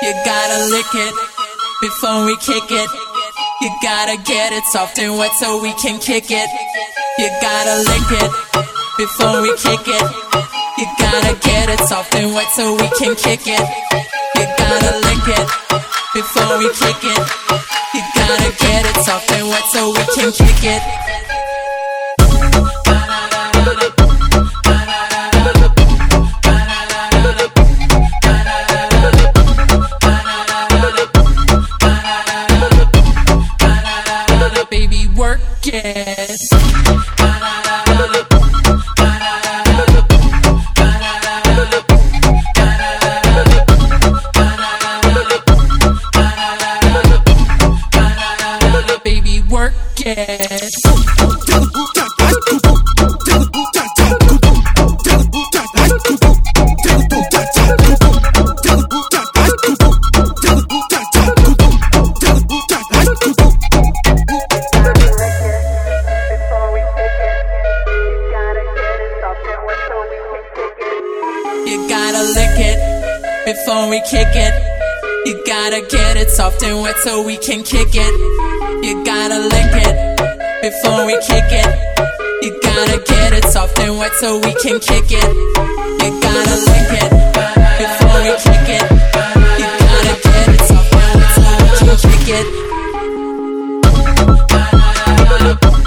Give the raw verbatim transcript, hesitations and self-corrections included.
You gotta lick it before we kick it. You gotta get it soft and wet so we can kick it. You gotta lick it before we kick it. You gotta get it soft and wet so we can kick it. You gotta lick it before we kick it. You gotta get it soft and wet so we can kick it. Baby, work it. Baby, work it. You gotta lick it before we kick it. You gotta get it soft and wet so we can kick it. You gotta lick it before we kick it. You gotta get it soft and wet so we can kick it. You gotta lick it before we kick it. You gotta get it soft and wet so we can kick it.